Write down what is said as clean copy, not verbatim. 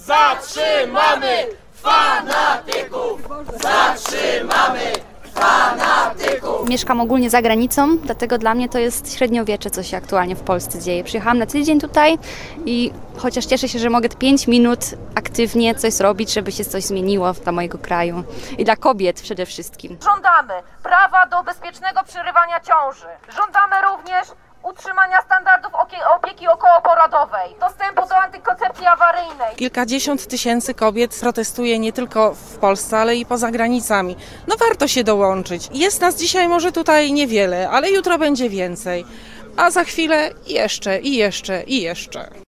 Zatrzymamy fanatyków! Zatrzymamy fanatyków! Mieszkam ogólnie za granicą, dlatego dla mnie to jest średniowiecze, co się aktualnie w Polsce dzieje. Przyjechałam na tydzień tutaj i chociaż cieszę się, że mogę 5 minut aktywnie coś zrobić, żeby się coś zmieniło dla mojego kraju i dla kobiet przede wszystkim. Żądamy prawa do bezpiecznego przerywania ciąży. Żądamy również utrzymania standardów opieki okołoporodowej, dostępu do antykoncepcji awaryjnej. Kilkadziesiąt tysięcy kobiet protestuje nie tylko w Polsce, ale i poza granicami. No warto się dołączyć. Jest nas dzisiaj może tutaj niewiele, ale jutro będzie więcej. A za chwilę jeszcze i jeszcze i jeszcze.